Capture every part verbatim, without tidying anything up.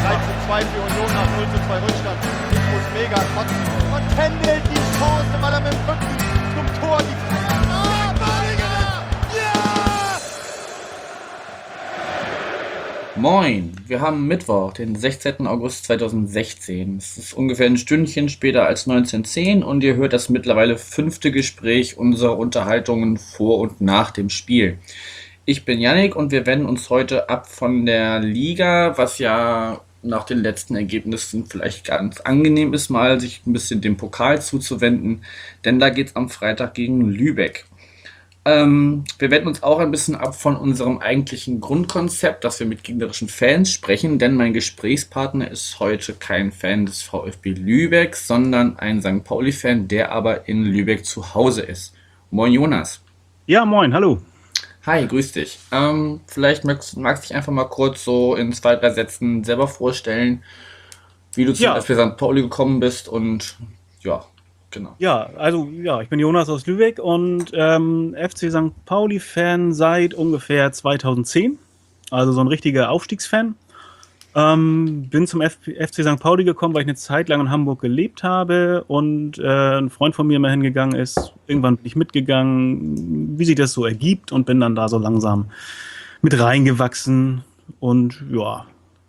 drei zu zwei für Union nach null zu zwei Rückstand. Ich muss mega kotzen. Und Kendall die Chance, weil er mit dem Rücken zum Tor die Ah, Balinger! Ja! Moin, wir haben Mittwoch, den sechzehnten August zweitausendsechzehn. Es ist ungefähr ein Stündchen später als neunzehn Uhr zehn und ihr hört das mittlerweile fünfte Gespräch unserer Unterhaltungen vor und nach dem Spiel. Ich bin Yannick und wir wenden uns heute ab von der Liga, was ja nach den letzten Ergebnissen vielleicht ganz angenehm ist, mal sich ein bisschen dem Pokal zuzuwenden, denn da geht's am Freitag gegen Lübeck. Ähm, wir wenden uns auch ein bisschen ab von unserem eigentlichen Grundkonzept, dass wir mit gegnerischen Fans sprechen, denn mein Gesprächspartner ist heute kein Fan des VfB Lübeck, sondern ein Sankt Pauli-Fan, der aber in Lübeck zu Hause ist. Moin Jonas. Ja, moin, hallo. Hi, grüß dich. Ähm, vielleicht magst, magst du dich einfach mal kurz so in zwei, drei Sätzen selber vorstellen, wie du zum Ja. F C Sankt Pauli gekommen bist und ja, genau. Ja, also ja, ich bin Jonas aus Lübeck und ähm, F C Sankt Pauli-Fan seit ungefähr zweitausendzehn. Also so ein richtiger Aufstiegsfan. Ähm, bin zum F FC Sankt Pauli gekommen, weil ich eine Zeit lang in Hamburg gelebt habe und äh, ein Freund von mir mal hingegangen ist. Irgendwann bin ich mitgegangen, wie sich das so ergibt, und bin dann da so langsam mit reingewachsen. Und ja,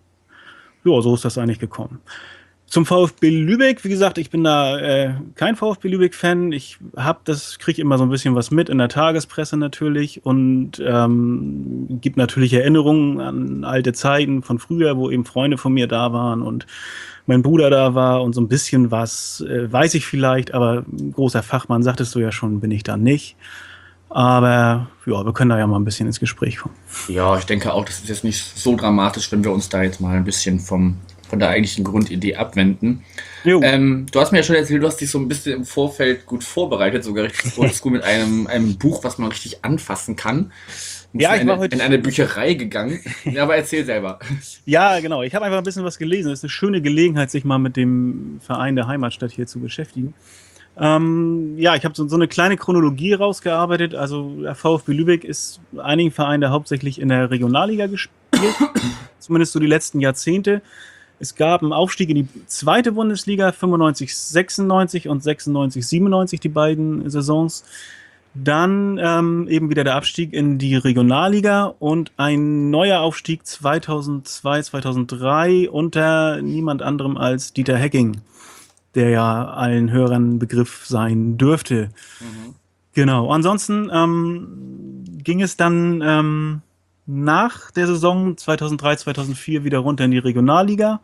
ja, so ist das eigentlich gekommen. Zum VfB Lübeck, wie gesagt, ich bin da äh, kein VfB Lübeck-Fan. Ich hab das, kriege immer so ein bisschen was mit in der Tagespresse natürlich und ähm, gibt natürlich Erinnerungen an alte Zeiten von früher, wo eben Freunde von mir da waren und mein Bruder da war, und so ein bisschen was äh, weiß ich vielleicht, aber ein großer Fachmann, sagtest du ja schon, bin ich da nicht. Aber ja, wir können da ja mal ein bisschen ins Gespräch kommen. Ja, ich denke auch, das ist jetzt nicht so dramatisch, wenn wir uns da jetzt mal ein bisschen vom, von der eigentlichen Grundidee abwenden. Jo. Ähm, du hast mir ja schon erzählt, du hast dich so ein bisschen im Vorfeld gut vorbereitet, sogar richtig oldschool mit einem, einem Buch, was man richtig anfassen kann. Und Ja, in ich war eine, heute- in eine Bücherei gegangen. Ja, aber erzähl selber. Ja, genau. Ich habe einfach ein bisschen was gelesen. Es ist eine schöne Gelegenheit, sich mal mit dem Verein der Heimatstadt hier zu beschäftigen. Ähm, ja, ich habe so, so eine kleine Chronologie rausgearbeitet. Also der VfB Lübeck ist einigen Vereinen, der hauptsächlich in der Regionalliga gespielt, zumindest so die letzten Jahrzehnte. Es gab einen Aufstieg in die zweite Bundesliga, fünfundneunzig sechsundneunzig und sechsundneunzig siebenundneunzig, die beiden Saisons. Dann ähm, eben wieder der Abstieg in die Regionalliga und ein neuer Aufstieg zweitausendzwei, zweitausenddrei unter niemand anderem als Dieter Hecking, der ja allen Hörern Begriff sein dürfte. Genau. Ansonsten ähm, ging es dann ähm, nach der Saison zweitausenddrei, zweitausendvier wieder runter in die Regionalliga.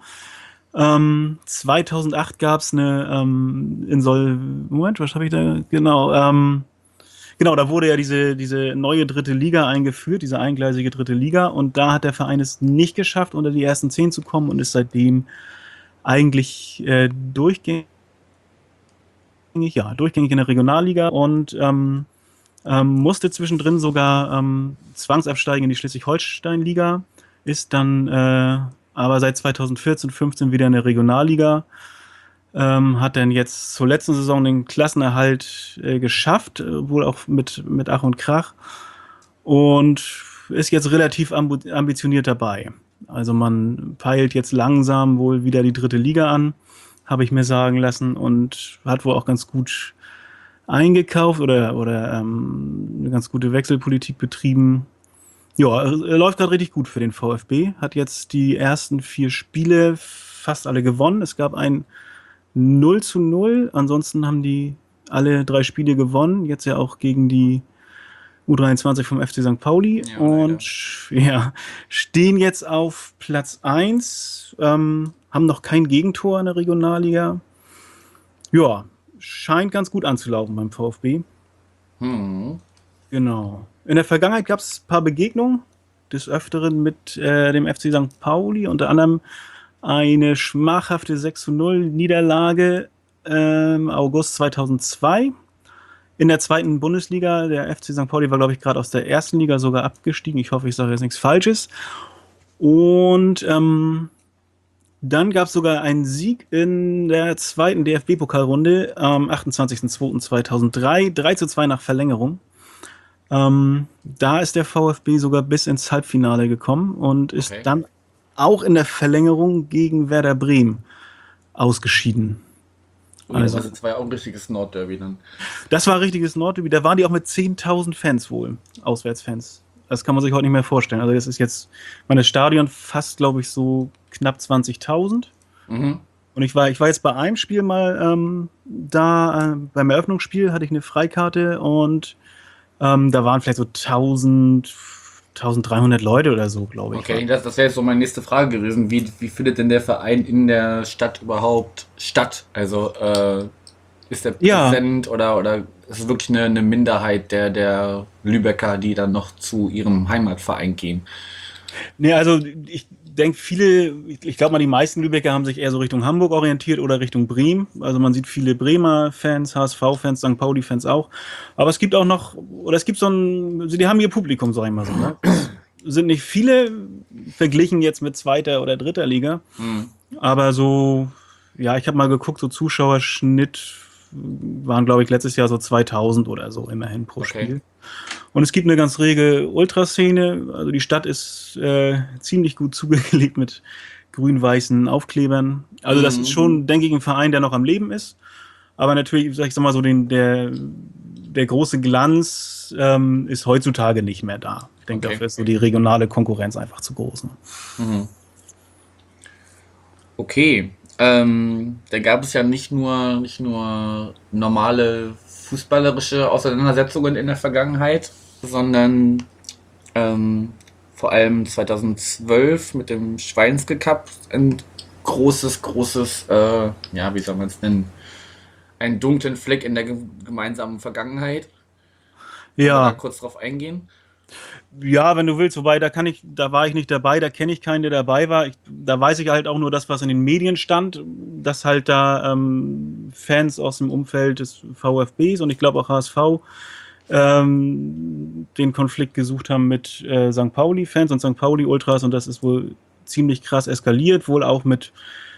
Ähm, zweitausendacht gab es eine ähm, Insol... Moment, was habe ich da? Genau. Ähm, genau, da wurde ja diese, diese neue dritte Liga eingeführt, diese eingleisige dritte Liga. Und da hat der Verein es nicht geschafft, unter die ersten zehn zu kommen und ist seitdem eigentlich äh, durchgängig, ja, durchgängig in der Regionalliga und ähm, ähm, musste zwischendrin sogar ähm, zwangsabsteigen in die Schleswig-Holstein-Liga, ist dann äh, aber seit zweitausendvierzehn, fünfzehn wieder in der Regionalliga, ähm, hat dann jetzt zur letzten Saison den Klassenerhalt äh, geschafft, äh, wohl auch mit, mit Ach und Krach, und ist jetzt relativ ambu- ambitioniert dabei. Also man peilt jetzt langsam wohl wieder die dritte Liga an, habe ich mir sagen lassen, und hat wohl auch ganz gut eingekauft oder, oder ähm, eine ganz gute Wechselpolitik betrieben. Ja, er läuft gerade richtig gut für den VfB, hat jetzt die ersten vier Spiele fast alle gewonnen. Es gab ein null zu null, ansonsten haben die alle drei Spiele gewonnen, jetzt ja auch gegen die U dreiundzwanzig vom F C Sankt Pauli, Ja, und ja, stehen jetzt auf Platz eins, ähm, haben noch kein Gegentor in der Regionalliga. Ja, scheint ganz gut anzulaufen beim VfB. Hm. Genau. In der Vergangenheit gab es ein paar Begegnungen des Öfteren mit äh, dem F C Sankt Pauli, unter anderem eine schmachhafte sechs zu null Niederlage im August zweitausendzwei. In der zweiten Bundesliga, der F C Sankt Pauli war, glaube ich, gerade aus der ersten Liga sogar abgestiegen. Ich hoffe, ich sage jetzt nichts Falsches. Und ähm, dann gab es sogar einen Sieg in der zweiten D F B-Pokalrunde am achtundzwanzigsten zweiten zweitausenddrei, drei zu zwei nach Verlängerung. Ähm, da ist der VfB sogar bis ins Halbfinale gekommen und ist Okay. dann auch in der Verlängerung gegen Werder Bremen ausgeschieden. Oh, also, das war ja auch ein richtiges Nordderby dann. Das war ein richtiges Nordderby. Da waren die auch mit zehntausend Fans wohl, Auswärtsfans. Das kann man sich heute nicht mehr vorstellen. Also das ist jetzt, meine Stadion fast, glaube ich, so knapp zwanzigtausend. Mhm. Und ich war, ich war jetzt bei einem Spiel mal ähm, da, äh, beim Eröffnungsspiel hatte ich eine Freikarte und ähm, da waren vielleicht so tausend, tausenddreihundert Leute oder so, glaube ich. Okay, das, das wäre jetzt so meine nächste Frage gewesen. Wie, wie findet denn der Verein in der Stadt überhaupt statt? Also äh, ist der präsent ja. oder, oder ist es wirklich eine, eine Minderheit der, der Lübecker, die dann noch zu ihrem Heimatverein gehen? Nee, also ich denke, viele, ich glaube mal, die meisten Lübecker haben sich eher so Richtung Hamburg orientiert oder Richtung Bremen. Also man sieht viele Bremer Fans, H S V-Fans, Sankt Pauli-Fans auch. Aber es gibt auch noch, oder es gibt so ein, die haben ihr Publikum, sag ich mal so. Ne? Es sind nicht viele, verglichen jetzt mit zweiter oder dritter Liga. Mhm. Aber so, ja, ich habe mal geguckt, so Zuschauerschnitt waren, glaube ich, letztes Jahr so zweitausend oder so immerhin pro okay. Spiel. Und es gibt eine ganz rege Ultraszene. Also die Stadt ist äh, ziemlich gut zugelegt mit grün-weißen Aufklebern. Also das ist schon, denke ich, ein Verein, der noch am Leben ist. Aber natürlich, sag ich sag mal so, den, der, der große Glanz ähm, ist heutzutage nicht mehr da. Ich denke, okay. dafür ist so die regionale Konkurrenz einfach zu groß. Ne? Mhm. Okay. Ähm, da gab es ja nicht nur, nicht nur normale fußballerische Auseinandersetzungen in der Vergangenheit, sondern ähm, vor allem zweitausendzwölf mit dem Schweinske Cup ein großes, großes, äh, ja, wie soll man es nennen, einen dunklen Fleck in der ge- gemeinsamen Vergangenheit. Ja. Wollen wir da kurz drauf eingehen? Ja, wenn du willst, wobei, da kann ich, da war ich nicht dabei, da kenne ich keinen, der dabei war. Ich, da weiß ich halt auch nur das, was in den Medien stand, dass halt da ähm, Fans aus dem Umfeld des VfBs und ich glaube auch H S V ähm, den Konflikt gesucht haben mit äh, Sankt Pauli-Fans und Sankt Pauli-Ultras und das ist wohl ziemlich krass eskaliert, wohl auch mit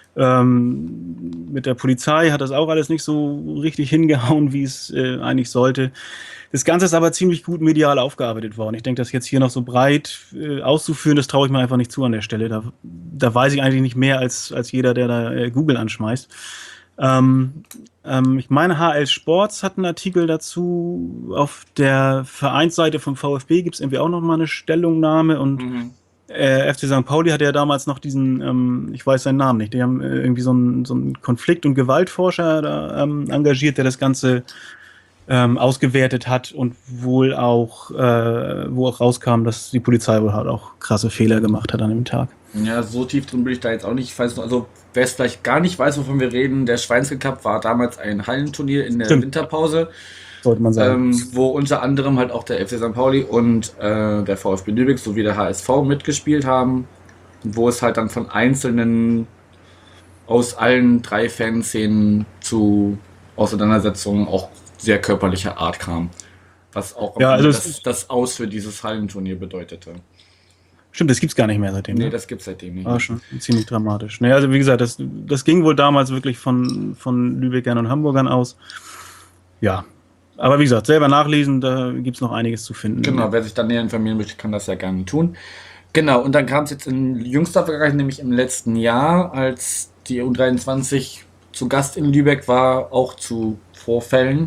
ähm, mit der Polizei hat das auch alles nicht so richtig hingehauen, wie es äh, eigentlich sollte. Das Ganze ist aber ziemlich gut medial aufgearbeitet worden. Ich denke, das jetzt hier noch so breit äh, auszuführen, das traue ich mir einfach nicht zu an der Stelle. Da, da weiß ich eigentlich nicht mehr als, als jeder, der da äh, Google anschmeißt. Ähm, ähm, ich meine, H L Sports hat einen Artikel dazu. Auf der Vereinsseite vom VfB gibt es irgendwie auch noch mal eine Stellungnahme. Und mhm. äh, F C Sankt Pauli hatte ja damals noch diesen, ähm, ich weiß seinen Namen nicht, die haben äh, irgendwie so einen, so einen Konflikt- und Gewaltforscher da, ähm, engagiert, der das Ganze Ähm, ausgewertet hat und wohl auch, äh, wo auch rauskam, dass die Polizei wohl halt auch krasse Fehler gemacht hat an dem Tag. Ja, so tief drin bin ich da jetzt auch nicht. Falls, also, wer es vielleicht gar nicht weiß, wovon wir reden, der Schweinske Cup war damals ein Hallenturnier in der Stimmt. Winterpause. Sollte man sagen. Ähm, wo unter anderem halt auch der F C Sankt Pauli und äh, der VfB Lübeck sowie der H S V mitgespielt haben. Wo es halt dann von einzelnen aus allen drei Fanszenen zu Auseinandersetzungen auch sehr körperlicher Art kam. Was auch ja, also das, das Aus für dieses Hallenturnier bedeutete. Stimmt, das gibt's gar nicht mehr seitdem. Nee, ne? das gibt's seitdem nicht. War schon ziemlich dramatisch. Nee, also wie gesagt, das, das ging wohl damals wirklich von, von Lübeckern und Hamburgern aus. Ja, aber wie gesagt, selber nachlesen, da gibt's noch einiges zu finden. Genau, wer sich dann näher informieren möchte, kann das ja gerne tun. Genau, und dann kam es jetzt in jüngster Vergangenheit, nämlich im letzten Jahr, als die U dreiundzwanzig zu Gast in Lübeck war, auch zu Vorfällen.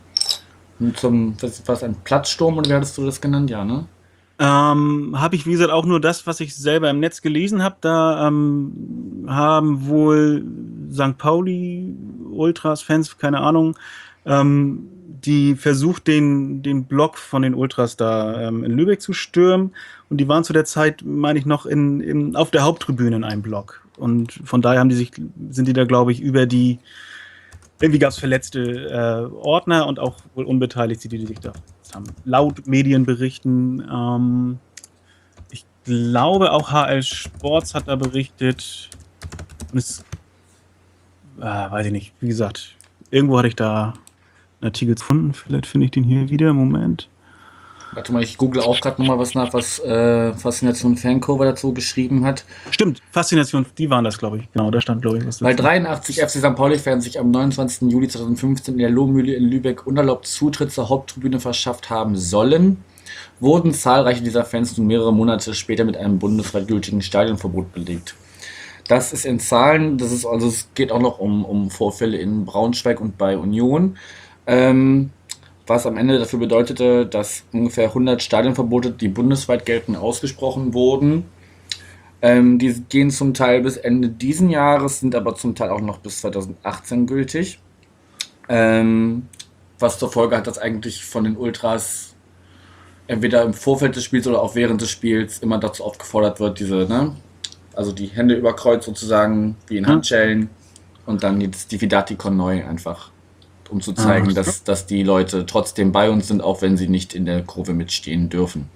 Zum, was, was ein Platzsturm, oder wie hattest du das genannt? Ja, ne? Ähm, habe ich, wie gesagt, auch nur das, was ich selber im Netz gelesen habe. Da ähm, haben wohl Sankt Pauli, Ultras, Fans, keine Ahnung, ähm, die versucht, den, den Block von den Ultras da ähm, in Lübeck zu stürmen. Und die waren zu der Zeit, meine ich, noch in, in, auf der Haupttribüne in einem Block. Und von daher haben die sich, sind die da, glaube ich, über die Irgendwie gab es verletzte äh, Ordner und auch wohl Unbeteiligte, die sich da haben. Laut Medienberichten, ähm, ich glaube auch H L Sports hat da berichtet. Und es, äh, weiß ich nicht, wie gesagt, irgendwo hatte ich da einen Artikel gefunden. Vielleicht finde ich den hier wieder. Moment. Warte mal, ich google auch gerade nochmal was nach, was äh, Faszination Fancover dazu geschrieben hat. Stimmt, Faszination, die waren das, glaube ich. Genau, da stand, glaube ich, was dazu. Weil dreiundachtzig F C Sankt Pauli-Fans sich am neunundzwanzigsten Juli zweitausendfünfzehn in der Lohmühle in Lübeck unerlaubt Zutritt zur Haupttribüne verschafft haben sollen, wurden zahlreiche dieser Fans nun mehrere Monate später mit einem bundesweit gültigen Stadionverbot belegt. Das ist in Zahlen, das ist also, es geht auch noch um, um Vorfälle in Braunschweig und bei Union, ähm, was am Ende dafür bedeutete, dass ungefähr hundert Stadionverbote, die bundesweit gelten, ausgesprochen wurden. Ähm, die gehen zum Teil bis Ende diesen Jahres, sind aber zum Teil auch noch bis zweitausendachtzehn gültig. Ähm, was zur Folge hat, dass eigentlich von den Ultras entweder im Vorfeld des Spiels oder auch während des Spiels immer dazu aufgefordert wird, diese, ne, also die Hände über Kreuz sozusagen, wie in Handschellen, und dann jetzt die Vidati con neu einfach, um zu zeigen, Ah. dass, dass die Leute trotzdem bei uns sind, auch wenn sie nicht in der Kurve mitstehen dürfen.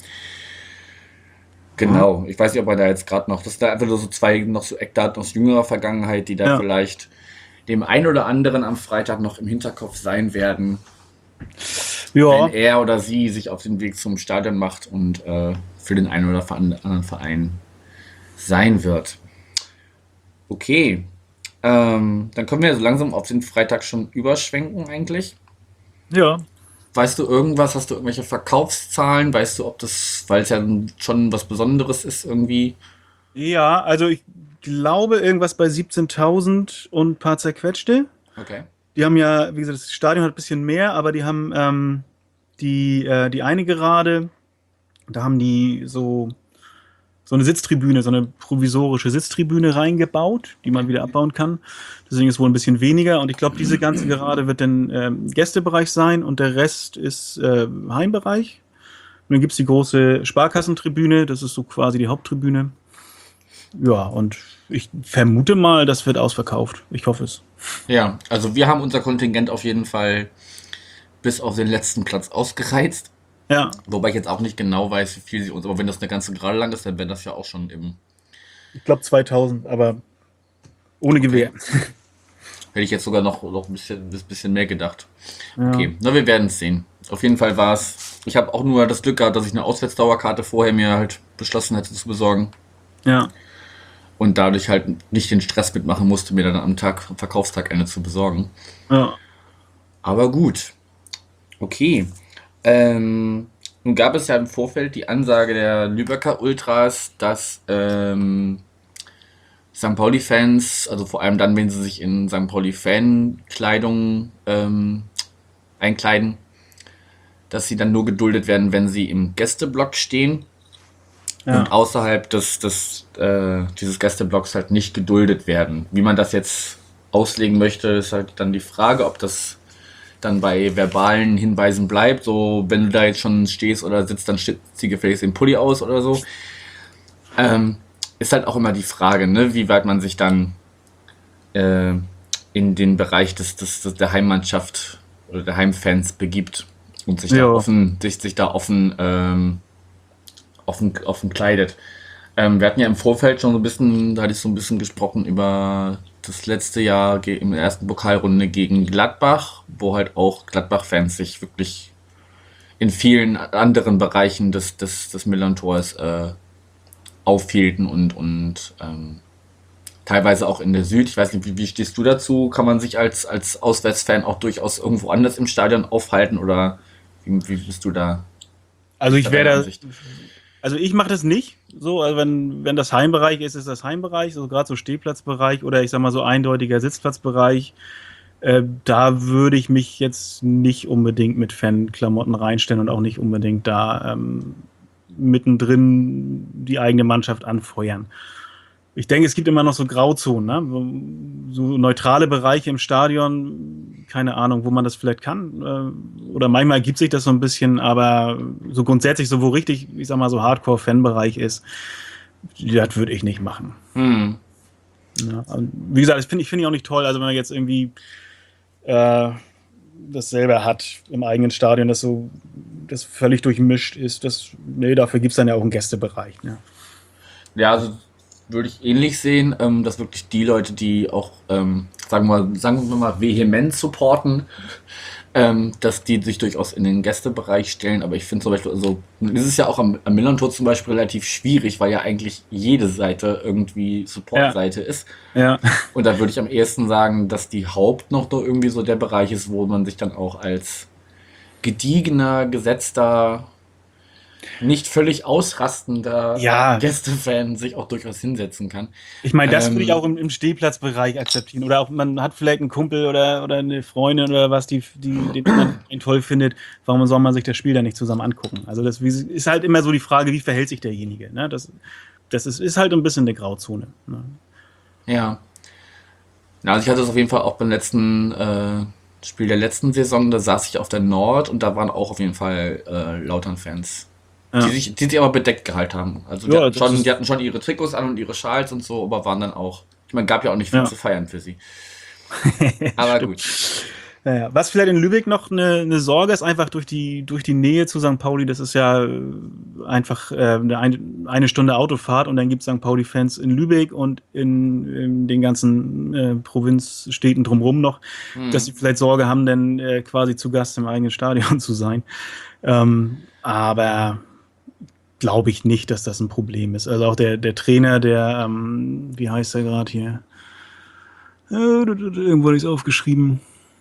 Genau, ich weiß nicht, ob man da jetzt gerade noch, das sind da einfach nur so zwei noch so Eckdaten aus jüngerer Vergangenheit, die da Ja. vielleicht dem einen oder anderen am Freitag noch im Hinterkopf sein werden, Ja, wenn er oder sie sich auf den Weg zum Stadion macht und äh, für den einen oder anderen Verein sein wird. Okay, ähm, dann können wir so langsam auf den Freitag schon überschwenken eigentlich. ja. Weißt du irgendwas, hast du irgendwelche Verkaufszahlen? Weißt du, ob das, weil es ja schon was Besonderes ist irgendwie? Ja, also ich glaube irgendwas bei siebzehntausend und ein paar zerquetschte. Okay. Die haben ja, wie gesagt, das Stadion hat ein bisschen mehr, aber die haben ähm, die, äh, die eine Gerade, da haben die so, so eine Sitztribüne, so eine provisorische Sitztribüne reingebaut, die man wieder abbauen kann. Deswegen ist wohl ein bisschen weniger. Und ich glaube, diese ganze Gerade wird dann ähm, Gästebereich sein und der Rest ist äh, Heimbereich. Und dann gibt es die große Sparkassentribüne, das ist so quasi die Haupttribüne. Ja, und ich vermute mal, das wird ausverkauft. Ich hoffe es. Ja, also wir haben unser Kontingent auf jeden Fall bis auf den letzten Platz ausgereizt. Ja, Wobei ich jetzt auch nicht genau weiß, wie viel sie uns, aber wenn das eine ganze Gerade lang ist, dann wäre das ja auch schon im, ich glaube zweitausend, aber ohne Gewehr. hätte ich jetzt sogar noch, noch ein bisschen, ein bisschen mehr gedacht. Ja. Okay, na, wir werden es sehen. Auf jeden Fall war es, ich habe auch nur das Glück gehabt, dass ich eine Auswärtsdauerkarte vorher mir halt beschlossen hatte zu besorgen Ja. und dadurch halt nicht den Stress mitmachen musste, mir dann am Tag, am Verkaufstag eine zu besorgen. Ja. Aber gut. Okay. Ähm, nun gab es ja im Vorfeld die Ansage der Lübecker Ultras, dass ähm, Sankt Pauli-Fans, also vor allem dann, wenn sie sich in Sankt Pauli-Fan-Kleidung ähm, einkleiden, dass sie dann nur geduldet werden, wenn sie im Gästeblock stehen Ja. und außerhalb des, des, äh, dieses Gästeblocks halt nicht geduldet werden. Wie man das jetzt auslegen möchte, ist halt dann die Frage, ob das dann bei verbalen Hinweisen bleibt, so wenn du da jetzt schon stehst oder sitzt, dann steht, zieh gefälligst den Pulli aus oder so. Ähm, ist halt auch immer die Frage, ne, wie weit man sich dann äh, in den Bereich des, des, des, der Heimmannschaft oder der Heimfans begibt und sich da Ja. offen, sich, sich da offen, ähm, offen, offen kleidet. Ähm, wir hatten ja im Vorfeld schon so ein bisschen, da hatte ich so ein bisschen gesprochen über das letzte Jahr ge- in der ersten Pokalrunde gegen Gladbach, wo halt auch Gladbach-Fans sich wirklich in vielen anderen Bereichen des, des, des Millern-Tors äh, aufhielten und, und ähm, teilweise auch in der Süd. Ich weiß nicht, wie, wie stehst du dazu? Kann man sich als, als Auswärtsfan auch durchaus irgendwo anders im Stadion aufhalten oder wie, wie bist du da? Also ich Deine wäre da, Ansicht? also ich mache das nicht. So, also wenn, wenn das Heimbereich ist, ist das Heimbereich, so gerade so Stehplatzbereich oder ich sag mal so eindeutiger Sitzplatzbereich. Äh, da würde ich mich jetzt nicht unbedingt mit Fanklamotten reinstellen und auch nicht unbedingt da ähm, mittendrin die eigene Mannschaft anfeuern. Ich denke, es gibt immer noch so Grauzonen, ne? So neutrale Bereiche im Stadion, keine Ahnung, wo man das vielleicht kann. äh, Oder manchmal gibt sich das so ein bisschen, aber so grundsätzlich, so wo richtig, ich sag mal, so Hardcore-Fan-Bereich ist, das würde ich nicht machen. Hm. Ja, und wie gesagt, das finde ich, finde ich auch nicht toll, also wenn man jetzt irgendwie äh, das selber hat im eigenen Stadion, das so das völlig durchmischt ist, das, nee, dafür gibt es dann ja auch einen Gästebereich. Ne? Ja, also würde ich ähnlich sehen, ähm, dass wirklich die Leute, die auch, ähm, sagen wir mal, sagen wir mal, vehement supporten, ähm, dass die sich durchaus in den Gästebereich stellen. Aber ich finde zum Beispiel, also ist es ja auch am, am Millern-Tor zum Beispiel relativ schwierig, weil ja eigentlich jede Seite irgendwie Support-Seite ist. Ja, Und da würde ich am ehesten sagen, dass die Haupt noch doch irgendwie so der Bereich ist, wo man sich dann auch als gediegener, gesetzter nicht völlig ausrastender Ja. Gästefan sich auch durchaus hinsetzen kann. Ich meine, das Ähm, würde ich auch im, im Stehplatzbereich akzeptieren. Oder auch man hat vielleicht einen Kumpel oder, oder eine Freundin oder was, die, die den anderen Verein toll findet. Warum soll man sich das Spiel dann nicht zusammen angucken? Also das wie- ist halt immer so die Frage, wie verhält sich derjenige? Ne? Das, das ist, ist halt ein bisschen eine Grauzone. Ne? Ja. Ja, also ich hatte es auf jeden Fall auch beim letzten äh, Spiel der letzten Saison, da saß ich auf der Nord und da waren auch auf jeden Fall äh, Lautern-Fans. Ja. Die sich, die sich aber bedeckt gehalten haben. Also die, Ja, hatten das schon, ist- die hatten schon ihre Trikots an und ihre Schals und so, aber waren dann auch. Ich meine, gab ja auch nicht viel Ja. zu feiern für sie. Aber gut. Ja, ja. Was vielleicht in Lübeck noch eine, eine Sorge ist, einfach durch die, durch die Nähe zu Sankt Pauli, das ist ja äh, einfach äh, eine, ein- eine Stunde Autofahrt und dann gibt es Sankt Pauli-Fans in Lübeck und in, in den ganzen äh, Provinzstädten drumherum noch, Hm. dass sie vielleicht Sorge haben, dann äh, quasi zu Gast im eigenen Stadion zu sein. Ähm, aber glaube ich nicht, dass das ein Problem ist. Also auch der, der Trainer, der, ähm, wie heißt er gerade hier? Äh, irgendwo habe ich es aufgeschrieben.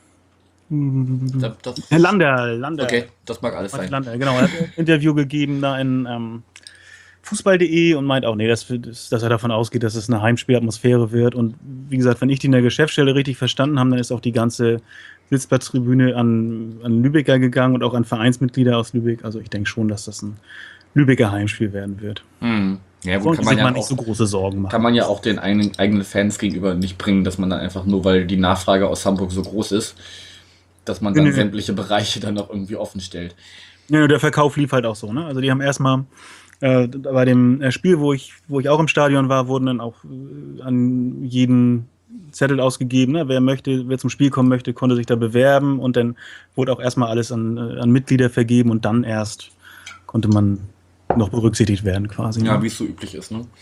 Das, das, Herr Lander, Lander. okay, das mag alles Martin sein. Lander, genau. Er hat ein Interview gegeben da in ähm, Fußball punkt de und meint auch, nee, dass, dass er davon ausgeht, dass es eine Heimspielatmosphäre wird. Und wie gesagt, wenn ich die in der Geschäftsstelle richtig verstanden habe, dann ist auch die ganze Sitzplatztribüne an, an Lübecker gegangen und auch an Vereinsmitglieder aus Lübeck. Also ich denke schon, dass das ein Lübecker Heimspiel werden wird. Hm. Ja, gut, Sollen kann sich man ja mal nicht auch, so große Sorgen machen. kann man ja auch den eigenen, eigenen Fans gegenüber nicht bringen, dass man dann einfach nur, weil die Nachfrage aus Hamburg so groß ist, dass man dann Nee, nee. sämtliche Bereiche dann noch irgendwie offen stellt. Ja, der Verkauf lief halt auch so, ne? Also die haben erstmal äh, bei dem äh, Spiel, wo ich, wo ich auch im Stadion war, wurden dann auch äh, an jeden Zettel ausgegeben, ne? Wer möchte, wer zum Spiel kommen möchte, konnte sich da bewerben und dann wurde auch erstmal alles an, äh, an Mitglieder vergeben und dann erst konnte man noch berücksichtigt werden quasi. Ja, ne? wie es so üblich ist, ne?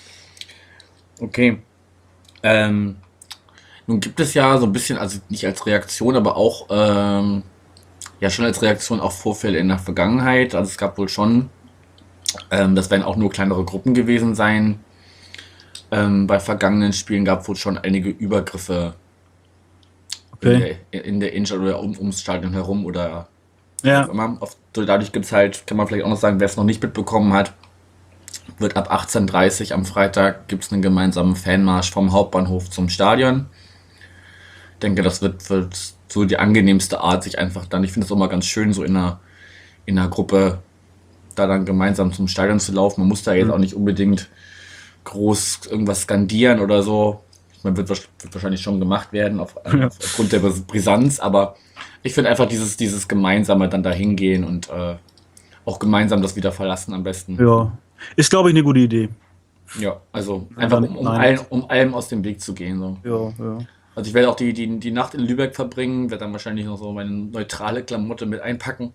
Okay. Ähm, nun gibt es ja so ein bisschen, also nicht als Reaktion, aber auch, ähm, ja schon als Reaktion auf Vorfälle in der Vergangenheit. Also es gab wohl schon, ähm, das werden auch nur kleinere Gruppen gewesen sein. Ähm, bei vergangenen Spielen gab es wohl schon einige Übergriffe Okay. in der, in der Innenstadt oder um, ums Stadion herum oder Ja, auch immer. Auf, so dadurch gibt es halt, kann man vielleicht auch noch sagen, wer es noch nicht mitbekommen hat, wird ab achtzehn Uhr dreißig am Freitag gibt es einen gemeinsamen Fanmarsch vom Hauptbahnhof zum Stadion. Ich denke, das wird, wird so die angenehmste Art, sich einfach dann, ich finde es auch mal ganz schön, so in einer, in einer Gruppe da dann gemeinsam zum Stadion zu laufen. Man muss da jetzt Mhm. auch nicht unbedingt groß irgendwas skandieren oder so. Man wird, wahrsch- wird wahrscheinlich schon gemacht werden auf, Ja. aufgrund der Bris- Brisanz, aber ich finde einfach dieses, dieses gemeinsame dann da hingehen und äh, auch gemeinsam das wieder verlassen am besten. ja. Ist, glaube ich, eine gute Idee. Ja, also Ja, einfach dann- um, um, nein. allen, um allem aus dem Weg zu gehen. So. Ja, ja. Also ich werde auch die, die, die Nacht in Lübeck verbringen, werde dann wahrscheinlich noch so meine neutrale Klamotte mit einpacken.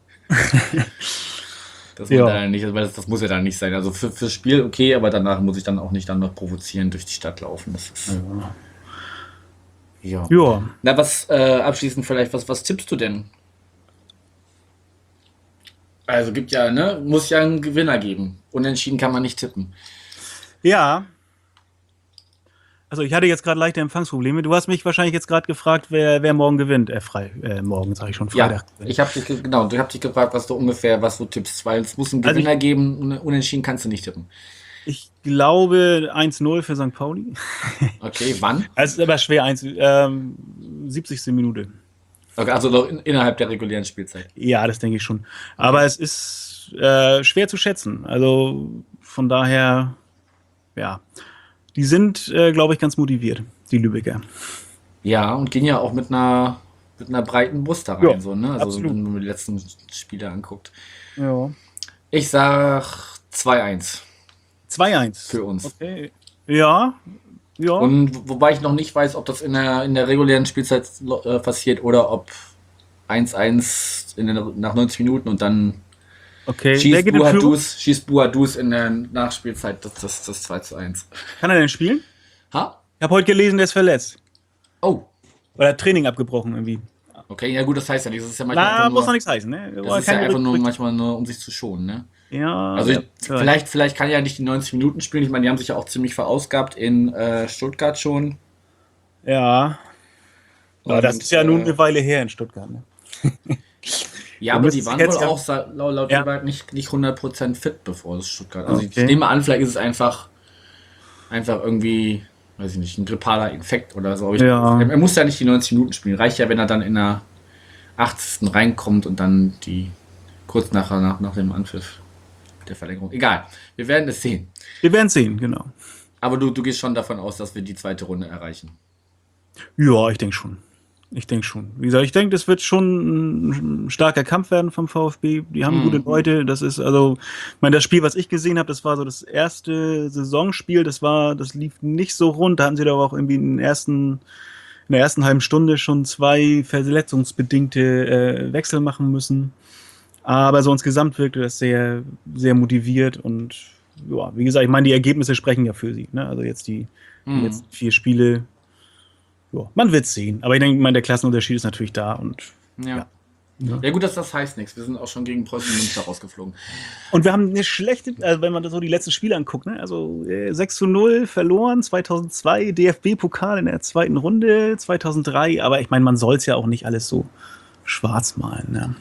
Das, Ja. ja. nicht, weil das, das muss ja dann nicht sein. Also für, fürs Spiel okay, aber danach muss ich dann auch nicht dann noch provozieren durch die Stadt laufen. Das ist, ja. Ja. Na, was äh, abschließend vielleicht, was, was tippst du denn? Also gibt ja, ne, muss ja einen Gewinner geben. Unentschieden kann man nicht tippen. Ja. Also ich hatte jetzt gerade leichte Empfangsprobleme. Du hast mich wahrscheinlich jetzt gerade gefragt, wer, wer morgen gewinnt. Äh, frei, äh, morgen sage ich schon, Ja, Freitag. ich habe dich, ge- genau, ich habe dich gefragt, was du ungefähr, was du tippst, weil es muss einen Also Gewinner geben, un- unentschieden kannst du nicht tippen. Ich glaube eins null für Sankt Pauli. Okay, wann? Es ist aber schwer, eins, ähm, siebzigste Minute. Okay, also noch in, innerhalb der regulären Spielzeit. Ja, das denke ich schon. Aber es ist äh, schwer zu schätzen. Also von daher, ja. Die sind, äh, glaube ich, ganz motiviert, die Lübecker. Ja, und gehen ja auch mit einer, mit einer breiten Brust da rein, Ja, so, ne? Also absolut. wenn man die letzten Spiele anguckt. Ja. Ich sag zwei eins zwei eins. für uns. Okay. Ja. Ja. Und wo- wobei ich noch nicht weiß, ob das in der, in der regulären Spielzeit lo- äh, passiert oder ob eins eins in der, nach neunzig Minuten und dann okay. Wer schießt geht in Führung? Buadus, schießt Buadus in der Nachspielzeit das, das, das zwei zu eins. Kann er denn spielen? Ha? Ich habe heute gelesen, der ist verletzt. Oh, Oder hat Training abgebrochen irgendwie. okay, ja gut, das heißt ja nichts. Das ist ja manchmal Na, einfach muss noch nur, nichts heißen, ne? das ist ja Keine einfach nur Rück- manchmal nur, um sich zu schonen, ne? Ja. Also ich, ja. vielleicht, vielleicht kann er ja nicht die neunzig Minuten spielen. Ich meine, die haben sich ja auch ziemlich verausgabt in äh, Stuttgart schon. Ja. Aber das Und, ist ja nun äh, eine Weile her in Stuttgart. Ne? Ja, Du aber die müsstest waren jetzt wohl ja- auch sa- laut, laut Ja. Eberhardt nicht, nicht hundert Prozent fit, bevor das Stuttgart. Also ich Okay. nehme an, vielleicht ist es einfach, einfach irgendwie, weiß ich nicht, ein grippaler Infekt oder so. Aber ich, Ja. er, er muss ja nicht die neunzig Minuten spielen. Reicht ja, wenn er dann in der achtzigsten reinkommt und dann die kurz nachher nach, nach dem Anpfiff der Verlängerung. Egal, wir werden es sehen. Wir werden sehen, genau. Aber du, du gehst schon davon aus, dass wir die zweite Runde erreichen. Ja, ich denke schon. Ich denke schon. Wie gesagt, ich denke, das wird schon ein starker Kampf werden vom VfB. Die haben Mhm. gute Leute. Das ist also, ich meine, das Spiel, was ich gesehen habe, das war so das erste Saisonspiel. Das war, das lief nicht so rund. Da hatten sie doch auch irgendwie in, den ersten, in der ersten halben Stunde schon zwei verletzungsbedingte äh, Wechsel machen müssen. Aber so insgesamt wirkte das sehr, sehr motiviert und ja, wie gesagt, ich meine, die Ergebnisse sprechen ja für sie. Ne? Also jetzt die, die Mhm. letzten vier Spiele. Ja, man wird sehen. Aber ich denke, ich meine, der Klassenunterschied ist natürlich da. Und, Ja. Ja. Ja gut, das, das heißt nichts. Wir sind auch schon gegen Preußen Münster rausgeflogen. und wir haben eine schlechte, also wenn man so die letzten Spiele anguckt, ne? Also äh, sechs zu null verloren, zweitausendzwei, D F B-Pokal in der zweiten Runde, zweitausenddrei. Aber ich meine, man soll es ja auch nicht alles so schwarz malen. Ne?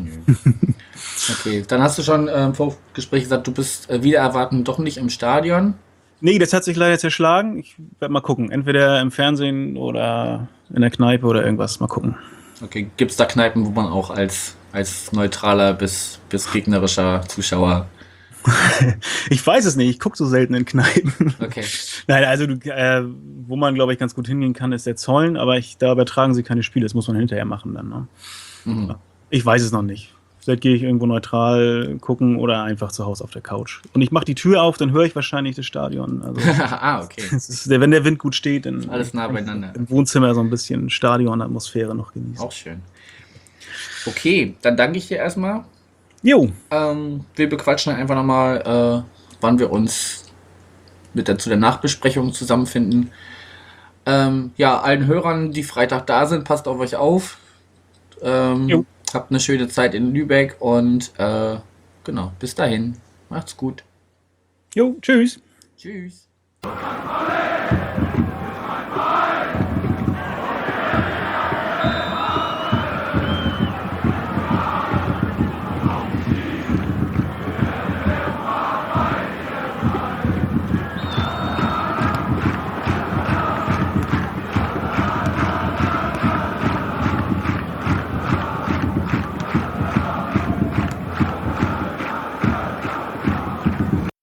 Okay, dann hast du schon äh, im Vorgespräch gesagt, du bist äh, wieder erwarten doch nicht im Stadion. Nee, das hat sich leider zerschlagen. Ich werde mal gucken. Entweder im Fernsehen oder in der Kneipe oder irgendwas. Mal gucken. Okay, gibt es da Kneipen, wo man auch als, als neutraler bis, bis gegnerischer Zuschauer... Ich weiß es nicht. Ich gucke so selten in Kneipen. Okay. Nein, also du, äh, wo man, glaube ich, ganz gut hingehen kann, ist der Zollen. Aber ich, da übertragen sie keine Spiele. Das muss man hinterher machen dann. Ne? Mhm. Ich weiß es noch nicht. Vielleicht gehe ich irgendwo neutral gucken oder einfach zu Hause auf der Couch. Und ich mache die Tür auf, dann höre ich wahrscheinlich das Stadion. Also, ah, okay. es ist, der, wenn der Wind gut steht, dann Alles nah kann ich beieinander. im Wohnzimmer so ein bisschen Stadionatmosphäre noch genießen. Auch schön. Okay, dann danke ich dir erstmal. Jo, Ähm, wir bequatschen einfach nochmal, äh, wann wir uns mit der, zu der Nachbesprechung zusammenfinden. Ähm, ja, allen Hörern, die Freitag da sind, passt auf euch auf. Ähm, Jo. habt eine schöne Zeit in Lübeck und äh, genau, bis dahin. Macht's gut. jo, tschüss. Tschüss.